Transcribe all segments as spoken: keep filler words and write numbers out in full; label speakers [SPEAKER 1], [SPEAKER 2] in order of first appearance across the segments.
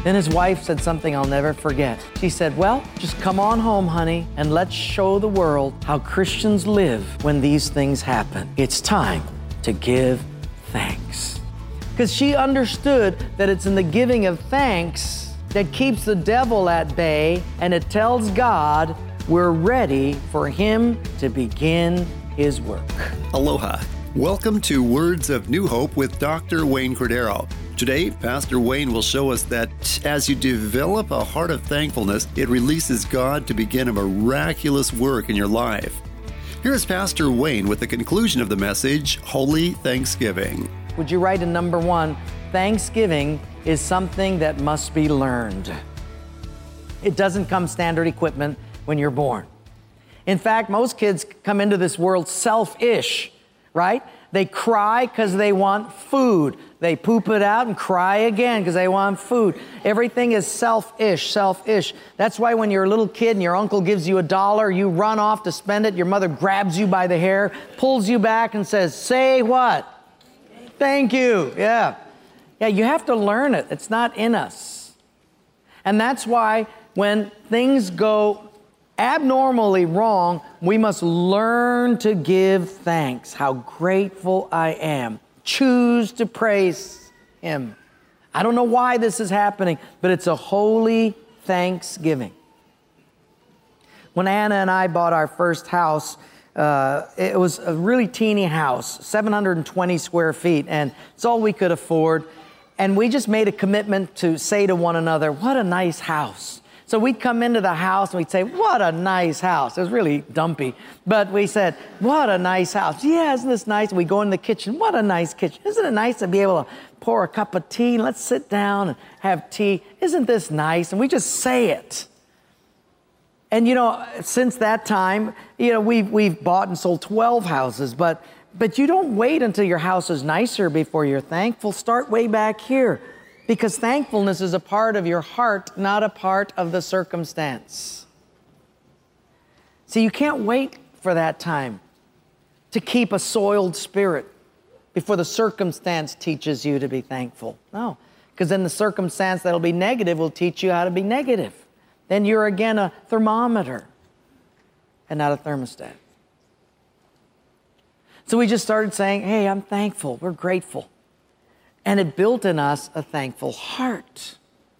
[SPEAKER 1] Then his wife said something I'll never forget. She said, well, just come on home, honey, and let's show the world how Christians live when these things happen. It's time to give thanks. Because she understood that it's in the giving of thanks that keeps the devil at bay, and it tells God we're ready for Him to begin His work.
[SPEAKER 2] Aloha. Welcome to Words of New Hope with Doctor Wayne Cordero. Today, Pastor Wayne will show us that as you develop a heart of thankfulness, it releases God to begin a miraculous work in your life. Here is Pastor Wayne with the conclusion of the message, Holy Thanksgiving.
[SPEAKER 1] Would you write in number one, Thanksgiving is something that must be learned. It doesn't come standard equipment when you're born. In fact, most kids come into this world selfish, right? They cry because they want food. They poop it out and cry again because they want food. Everything is selfish, selfish. That's why when you're a little kid and your uncle gives you a dollar, you run off to spend it. Your mother grabs you by the hair, pulls you back and says, say what? Thank you. Yeah. Yeah, you have to learn it. It's not in us. And that's why when things go abnormally wrong, we must learn to give thanks. How grateful I am. Choose to praise Him. I don't know why this is happening, but it's a holy thanksgiving. When Anna and I bought our first house, uh, it was a really teeny house, seven hundred twenty square feet, and it's all we could afford. And we just made a commitment to say to one another, what a nice house. So we'd come into the house and we'd say, what a nice house. It was really dumpy. But we said, what a nice house. Yeah, isn't this nice? And we go in the kitchen. What a nice kitchen. Isn't it nice to be able to pour a cup of tea? Let's sit down and have tea. Isn't this nice? And we just say it. And, you know, since that time, you know, we've, we've bought and sold twelve houses. But, but you don't wait until your house is nicer before you're thankful. Start way back here. Because thankfulness is a part of your heart, not a part of the circumstance. See, you can't wait for that time to keep a soiled spirit before the circumstance teaches you to be thankful. No, because then the circumstance that'll be negative will teach you how to be negative. Then you're again a thermometer and not a thermostat. So we just started saying, hey, I'm thankful, we're grateful. And it built in us a thankful heart.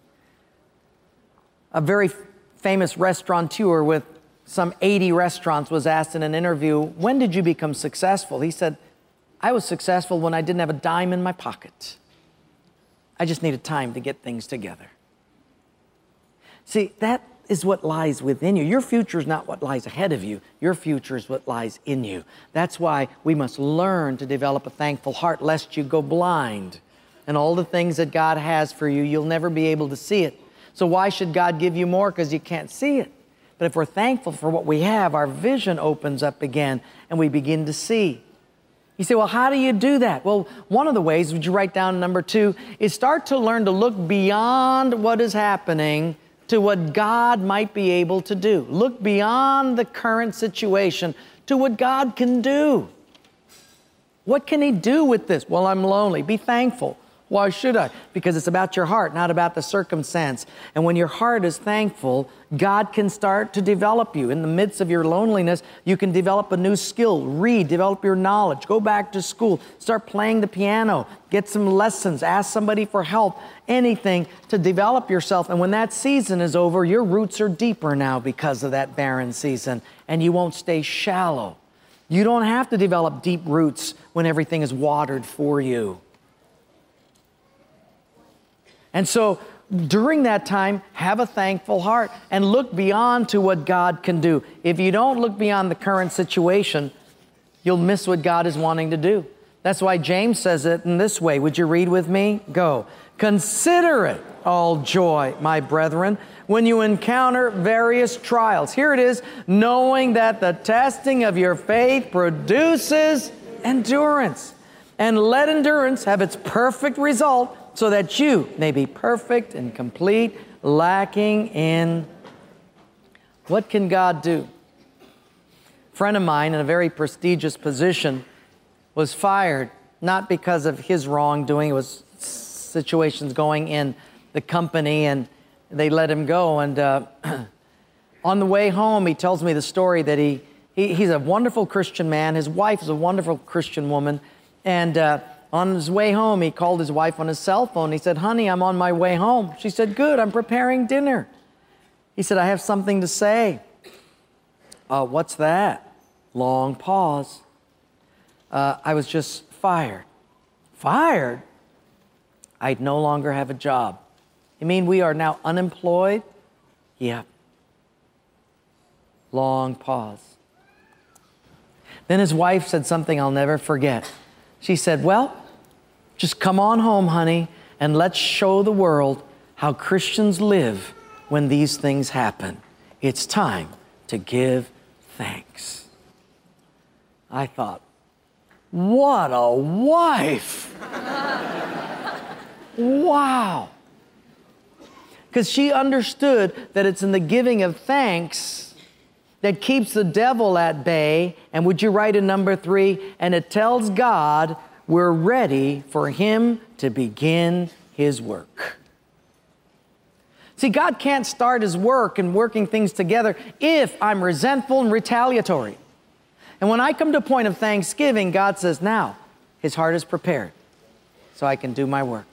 [SPEAKER 1] A very famous restaurateur with some eighty restaurants was asked in an interview, when did you become successful? He said, I was successful when I didn't have a dime in my pocket. I just needed time to get things together. See, that is what lies within you. Your future is not what lies ahead of you. Your future is what lies in you. That's why we must learn to develop a thankful heart, lest you go blind. And all the things that God has for you, you'll never be able to see it. So why should God give you more? Because you can't see it. But if we're thankful for what we have, our vision opens up again and we begin to see. You say, well, how do you do that? Well, one of the ways, would you write down number two, is start to learn to look beyond what is happening to what God might be able to do. Look beyond the current situation to what God can do. What can He do with this? Well, I'm lonely. Be thankful. Why should I? Because it's about your heart, not about the circumstance. And when your heart is thankful, God can start to develop you. In the midst of your loneliness, you can develop a new skill. Read, develop your knowledge, go back to school, start playing the piano, get some lessons, ask somebody for help, anything to develop yourself. And when that season is over, your roots are deeper now because of that barren season, and you won't stay shallow. You don't have to develop deep roots when everything is watered for you. And so during that time, have a thankful heart and look beyond to what God can do. If you don't look beyond the current situation, you'll miss what God is wanting to do. That's why James says it in this way. Would you read with me? Go. Consider it all joy, my brethren, when you encounter various trials. Here it is, knowing that the testing of your faith produces endurance. And let endurance have its perfect result, so that you may be perfect and complete, lacking in. What can God do? A friend of mine in a very prestigious position was fired, not because of his wrongdoing. It was situations going in the company, and they let him go. And uh, on the way home, he tells me the story that he, he he's a wonderful Christian man. His wife is a wonderful Christian woman. And uh, on his way home, he called his wife on his cell phone. He said, honey, I'm on my way home. She said, good, I'm preparing dinner. He said, I have something to say. Uh, what's that? Long pause. Uh, I was just fired. Fired? I'd no longer have a job. You mean we are now unemployed? Yeah. Long pause. Then his wife said something I'll never forget. She said, well, just come on home, honey, and let's show the world how Christians live when these things happen. It's time to give thanks. I thought, what a wife! Wow! Because she understood that it's in the giving of thanks that keeps the devil at bay. And would you write in number three? And it tells God we're ready for Him to begin His work. See, God can't start His work and working things together if I'm resentful and retaliatory. And when I come to a point of thanksgiving, God says, now, His heart is prepared so I can do my work.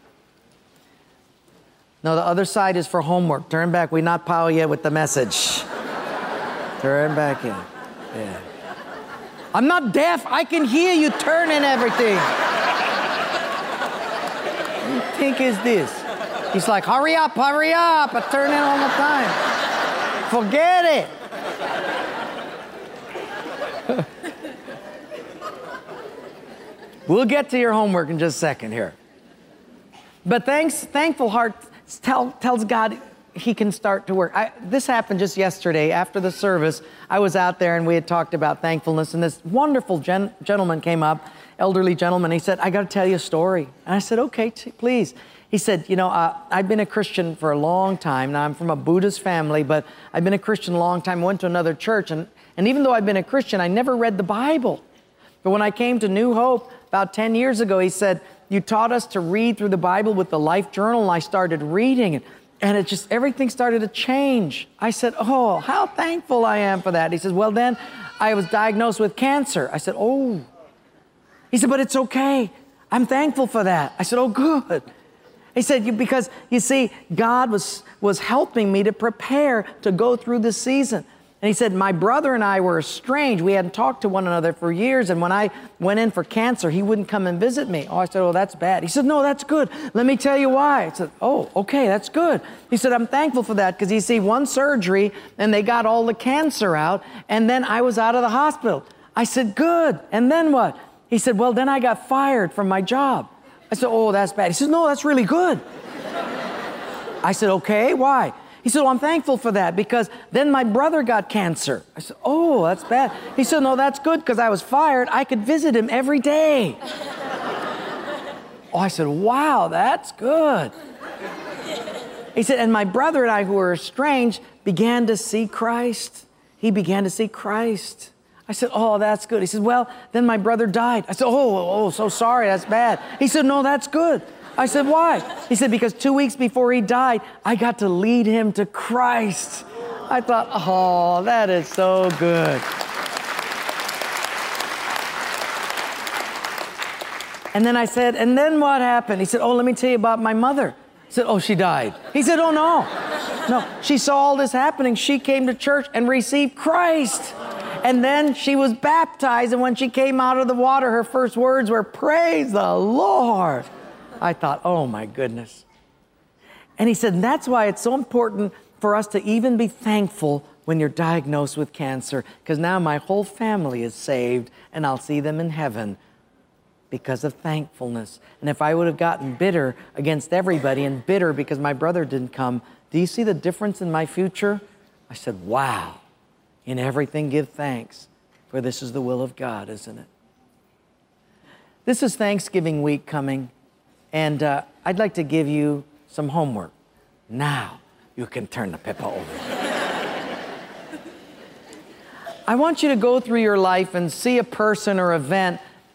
[SPEAKER 1] No, the other side is for homework. Turn back. We're not power yet with the message. Turn back in. Yeah. I'm not deaf. I can hear you turning everything. What do you think is this? He's like, hurry up, hurry up. I turn in all the time. Forget it. We'll get to your homework in just a second here. But thanks, thankful heart tell, tells God He can start to work. I, this happened just yesterday after the service. I was out there and we had talked about thankfulness, and this wonderful gen- gentleman came up, elderly gentleman. He said, I got to tell you a story. And I said, okay, t- please. He said, you know, uh, I've been a Christian for a long time. Now, I'm from a Buddhist family, but I've been a Christian a long time. I went to another church, and, and even though I've been a Christian, I never read the Bible. But when I came to New Hope about ten years ago, he said, you taught us to read through the Bible with the Life Journal, and I started reading it. And it just, everything started to change. I said, oh, how thankful I am for that. He says, well, then I was diagnosed with cancer. I said, oh. He said, but it's okay. I'm thankful for that. I said, oh, good. He said, because you see, God was, was helping me to prepare to go through this season. And he said, my brother and I were estranged. We hadn't talked to one another for years. And when I went in for cancer, he wouldn't come and visit me. Oh, I said, oh, that's bad. He said, no, that's good. Let me tell you why. I said, oh, okay, that's good. He said, I'm thankful for that because you see, one surgery and they got all the cancer out. And then I was out of the hospital. I said, good. And then what? He said, well, then I got fired from my job. I said, oh, that's bad. He said, no, that's really good. I said, okay, why? He said, well, I'm thankful for that because then my brother got cancer. I said, oh, that's bad. He said, no, that's good because I was fired. I could visit him every day. Oh, I said, wow, that's good. He said, and my brother and I who were estranged began to see Christ. He began to see Christ. I said, oh, that's good. He said, well, then my brother died. I said, oh, oh, so sorry, that's bad. He said, no, that's good. I said, why? He said, because two weeks before he died, I got to lead him to Christ. I thought, oh, that is so good. And then I said, and then what happened? He said, oh, let me tell you about my mother. I said, oh, she died. He said, oh, no. No, she saw all this happening. She came to church and received Christ. And then she was baptized. And when she came out of the water, her first words were, praise the Lord. I thought, oh my goodness. And he said, and that's why it's so important for us to even be thankful when you're diagnosed with cancer, because now my whole family is saved and I'll see them in heaven because of thankfulness. And if I would have gotten bitter against everybody and bitter because my brother didn't come, do you see the difference in my future? I said, wow, in everything give thanks, for this is the will of God, isn't it? This is Thanksgiving week coming. And uh, I'd like to give you some homework. Now you can turn the paper over. I want you to go through your life and see a person or event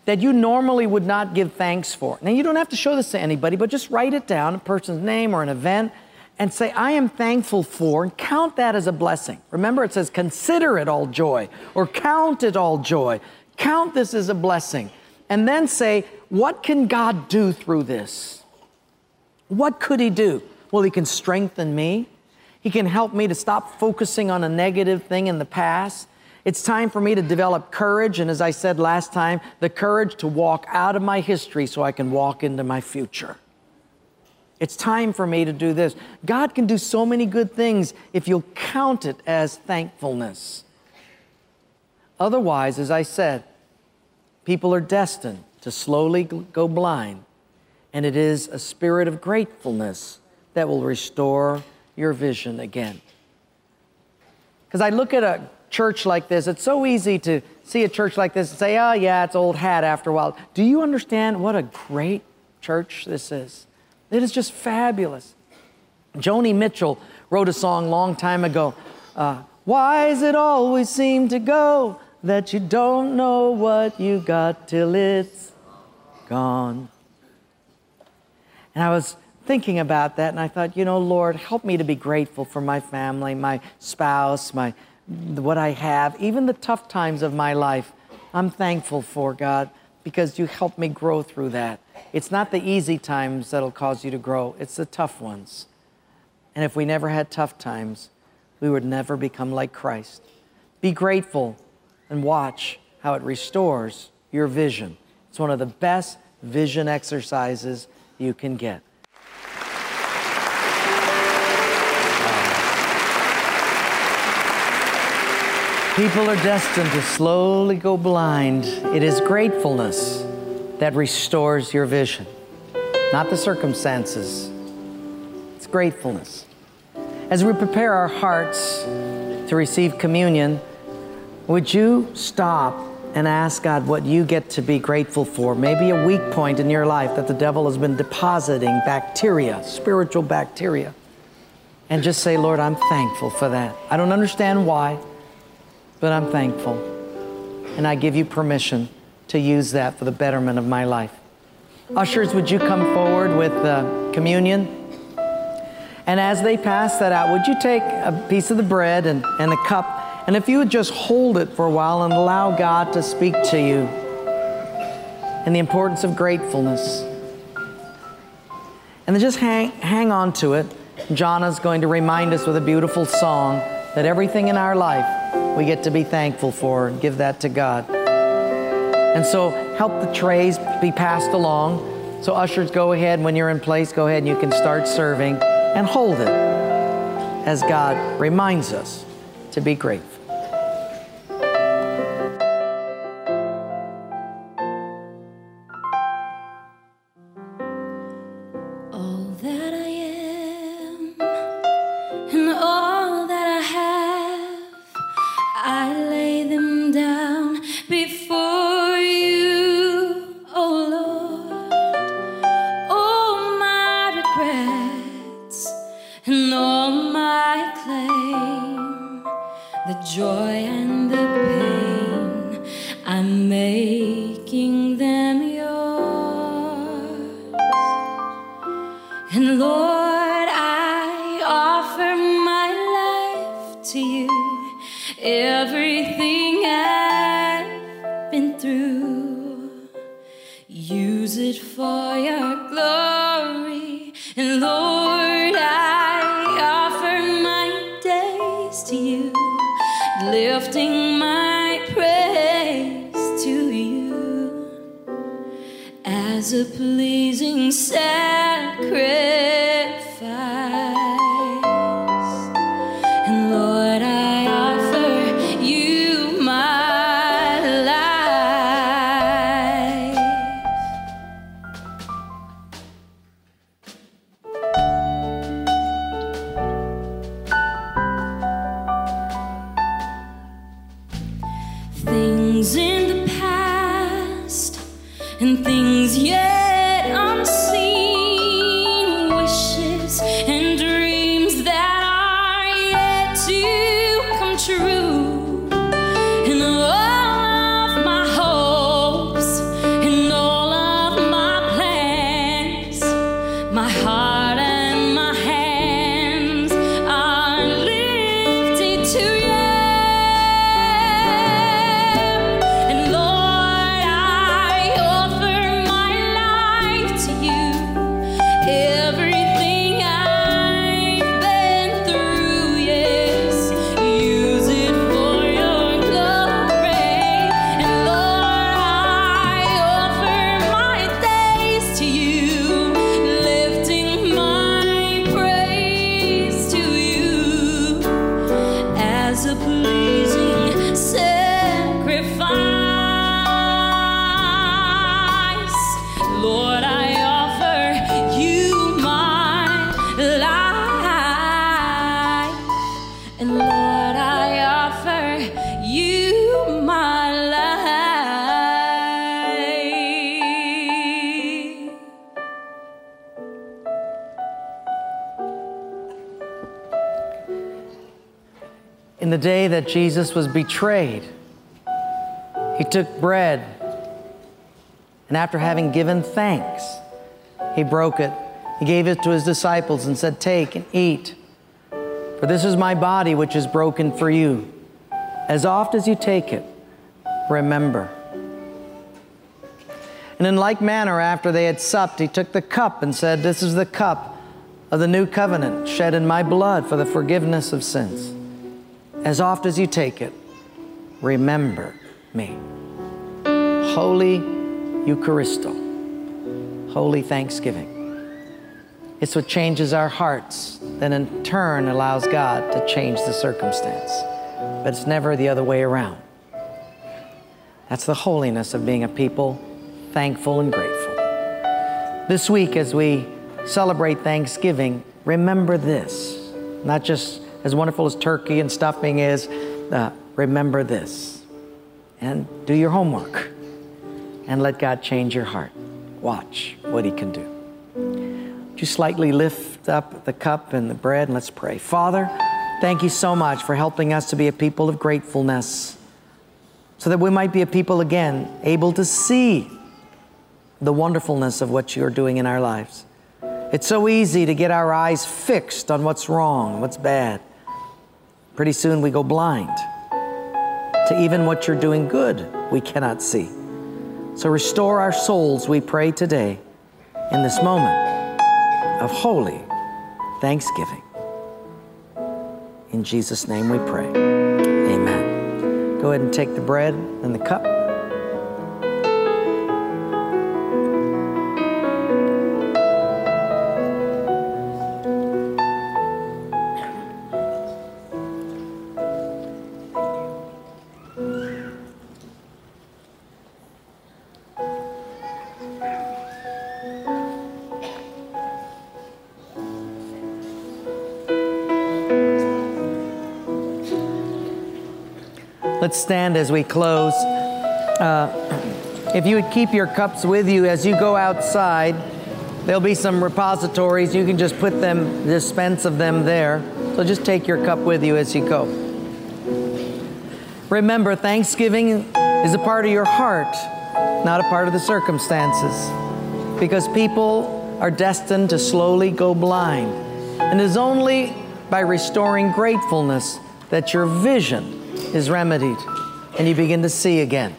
[SPEAKER 1] that you normally would not give thanks for. Now, you don't have to show this to anybody, but just write it down, a person's name or an event, and say, I am thankful for, and count that as a blessing. Remember, it says, consider it all joy, or count it all joy. Count this as a blessing. And then say, what can God do through this? What could He do? Well, He can strengthen me. He can help me to stop focusing on a negative thing in the past. It's time for me to develop courage, and as I said last time, the courage to walk out of my history so I can walk into my future. It's time for me to do this. God can do so many good things if you'll count it as thankfulness. Otherwise, as I said, people are destined to slowly go blind, and it is a spirit of gratefulness that will restore your vision again. Because I look at a church like this, it's so easy to see a church like this and say, oh yeah, it's old hat after a while. Do you understand what a great church this is? It is just fabulous. Joni Mitchell wrote a song a long time ago, uh, why does it always seem to go that you don't know what you got till it's gone? And I was thinking about that, and I thought, you know, Lord, help me to be grateful for my family, my spouse, my what I have, even the tough times of my life. I'm thankful for, God, because you help me grow through that. It's not the easy times that'll cause you to grow, it's the tough ones. And if we never had tough times, we would never become like Christ. Be grateful and watch how it restores your vision. It's one of the best vision exercises you can get. People are destined to slowly go blind. It is gratefulness that restores your vision, not the circumstances. It's gratefulness. As we prepare our hearts to receive communion, would you stop and ask God what you get to be grateful for? Maybe a weak point in your life that the devil has been depositing bacteria, spiritual bacteria. And just say, Lord, I'm thankful for that. I don't understand why, but I'm thankful. And I give you permission to use that for the betterment of my life. Ushers, would you come forward with uh, communion? And as they pass that out, would you take a piece of the bread and, and a cup, and if you would just hold it for a while and allow God to speak to you and the importance of gratefulness. And then just hang, hang on to it. Jonna's going to remind us with a beautiful song that everything in our life we get to be thankful for and give that to God. And so help the trays be passed along. So ushers, go ahead. When you're in place, go ahead and you can start serving and hold it as God reminds us to be grateful.
[SPEAKER 3] All that I am and all that I have, I lay them down before you, oh Lord. All my regrets and all my claim, the joy and the pain, I'm making them yours. And Lord, I offer my life to you. Everything I've been through, use it for your glory. And Lord, I offer my days to you, lifting my praise to you as a pleasing sacrifice. And Lord, I things in the past and things yet unseen My heart and my hands are lifted to you. And Lord, I offer my life to you. Everything I've been through, yes, use it for your glory. And Lord, I offer my days to you, lifting my praise to you as a pleasing sacrifice. Lord, I offer you my life. And Lord, I offer you my life.
[SPEAKER 1] In the day that Jesus was betrayed, he took bread, and after having given thanks, he broke it. He gave it to his disciples and said, "Take and eat, for this is my body which is broken for you. As oft as you take it, remember." And in like manner, after they had supped, he took the cup and said, "This is the cup of the new covenant, shed in my blood for the forgiveness of sins. As oft as you take it, remember me." Holy Eucharisto, Holy Thanksgiving. It's what changes our hearts, that in turn allows God to change the circumstance. But it's never the other way around. That's the holiness of being a people thankful and grateful. This week, as we celebrate Thanksgiving, remember this. Not just as wonderful as turkey and stuffing is, uh, remember this. And do your homework. And let God change your heart. Watch what He can do. Would you slightly lift up the cup and the bread, and let's pray. Father, thank you so much for helping us to be a people of gratefulness, so that we might be a people again able to see the wonderfulness of what you're doing in our lives. It's so easy to get our eyes fixed on what's wrong, what's bad. Pretty soon we go blind to even what you're doing good we cannot see. So restore our souls, we pray today, in this moment of holy thanksgiving. In Jesus' name we pray. Amen. Go ahead and take the bread and the cup. Let's stand as we close. Uh, if you would keep your cups with you as you go outside, there'll be some repositories. You can just put them, dispense of them there. So just take your cup with you as you go. Remember, Thanksgiving is a part of your heart, not a part of the circumstances, because people are destined to slowly go blind. And it is only by restoring gratefulness that your vision is remedied and you begin to see again.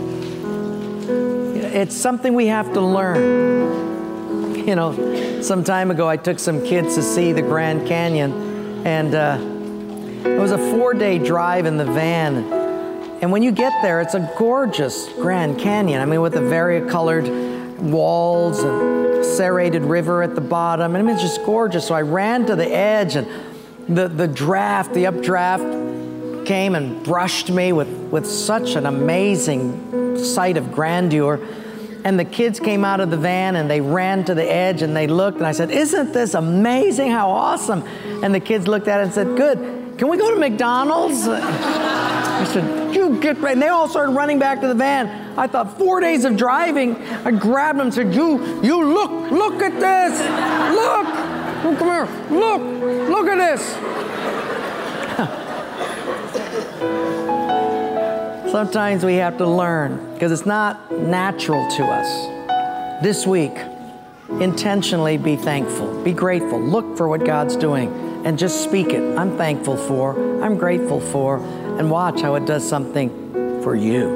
[SPEAKER 1] It's something we have to learn. You know, some time ago I took some kids to see the Grand Canyon, and uh, it was a four-day drive in the van. And when you get there, it's a gorgeous Grand Canyon. I mean, with the varicolored walls and serrated river at the bottom. I mean, it's just gorgeous. So I ran to the edge, and the, the draft, the updraft, came and brushed me with, with such an amazing sight of grandeur. And the kids came out of the van and they ran to the edge and they looked, and I said, "Isn't this amazing? How awesome." And the kids looked at it and said, "Good, can we go to McDonald's?" I said, "You get ready." And they all started running back to the van. I thought, four days of driving. I grabbed them and said, you, you look, look at this. Look, oh, come here, look, look at this. Sometimes we have to learn, because it's not natural to us. This week, intentionally be thankful, be grateful, look for what God's doing, and just speak it. I'm thankful for, I'm grateful for, and watch how it does something for you.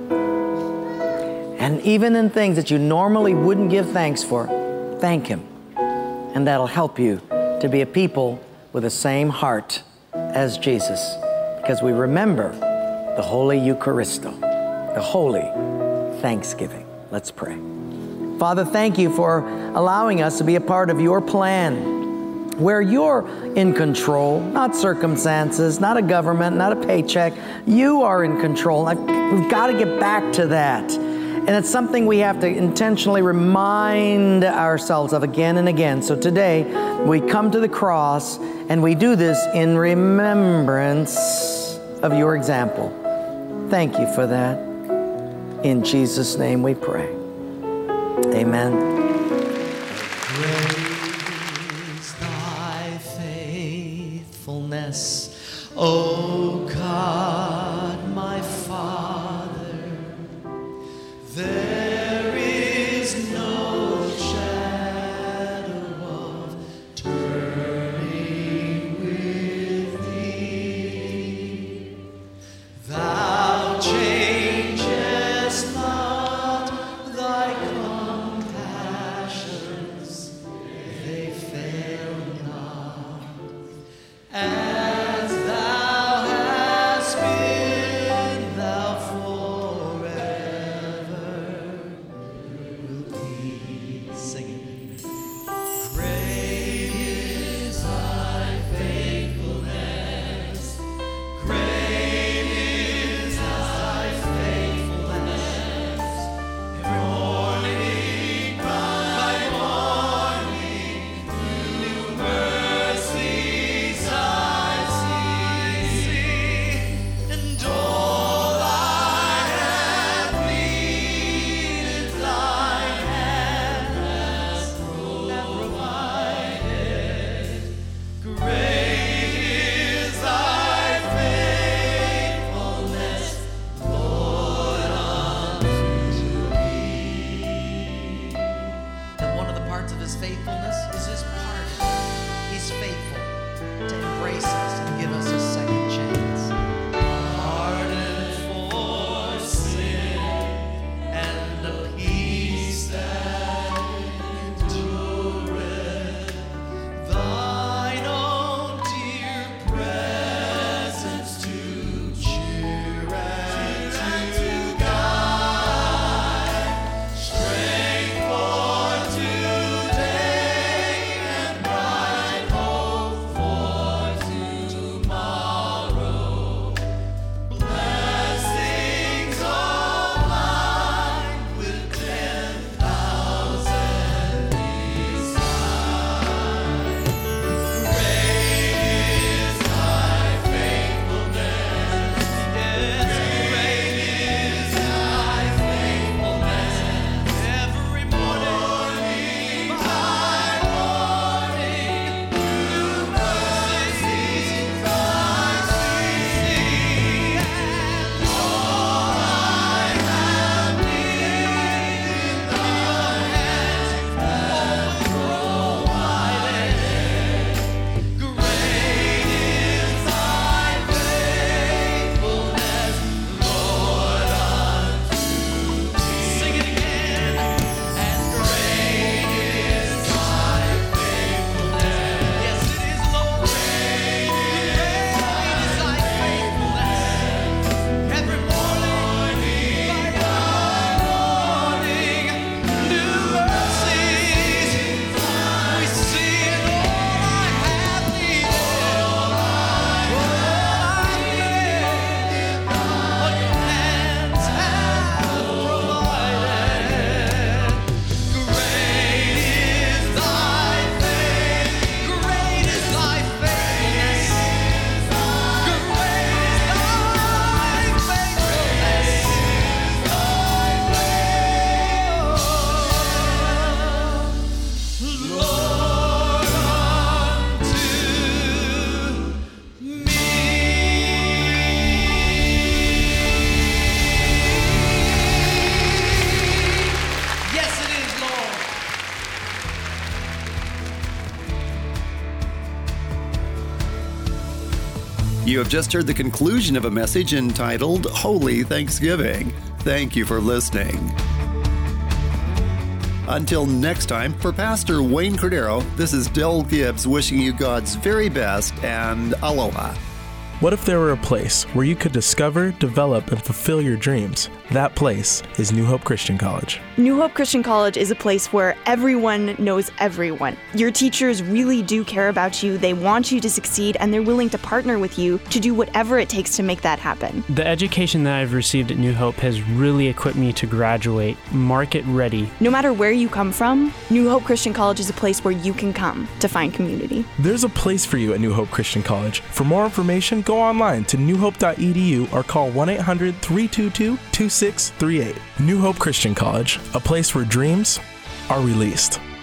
[SPEAKER 1] And even in things that you normally wouldn't give thanks for, thank Him. And that'll help you to be a people with the same heart as Jesus, because we remember the Holy Eucharisto, the Holy Thanksgiving. Let's pray. Father, thank you for allowing us to be a part of your plan, where you're in control, not circumstances, not a government, not a paycheck. You are in control. I've, we've got to get back to that. And it's something we have to intentionally remind ourselves of again and again. So today, we come to the cross, and we do this in remembrance of your example. Thank you for that. In Jesus' name we pray. Amen.
[SPEAKER 4] Praise thy faithfulness, O God, my Father. There is no shadow of turning with thee. Thou changest not thy compassions, they fail not. As thou hast been, thou forever wilt be. Sing it. Great is thy faithfulness. Great is thy faithfulness. Morning by morning, new mercies I see, and all I have needed, thy hand has provided. Great is thy faithfulness, Lord, unto me.
[SPEAKER 5] And one of the parts of his faithfulness is his pardon. He's faithful to embrace us and give us a second chance.
[SPEAKER 4] Pardon for sin and a peace that endureth. Thine own dear presence to cheer and to guide. Strength for today and bright hope for tomorrow.
[SPEAKER 2] You have just heard the conclusion of a message entitled Holy Thanksgiving. Thank you for listening. Until next time, for Pastor Wayne Cordero, this is Del Gibbs wishing you God's very best and aloha.
[SPEAKER 6] What if there were a place where you could discover, develop, and fulfill your dreams? That place is New Hope Christian College.
[SPEAKER 7] New Hope Christian College is a place where everyone knows everyone. Your teachers really do care about you, they want you to succeed, and they're willing to partner with you to do whatever it takes to make that happen.
[SPEAKER 8] The education that I've received at New Hope has really equipped me to graduate market ready.
[SPEAKER 7] No matter where you come from, New Hope Christian College is a place where you can come to find community.
[SPEAKER 6] There's a place for you at New Hope Christian College. For more information, go online to new hope dot e d u or call one eight hundred, three two two, two six three eight. New Hope Christian College, a place where dreams are released.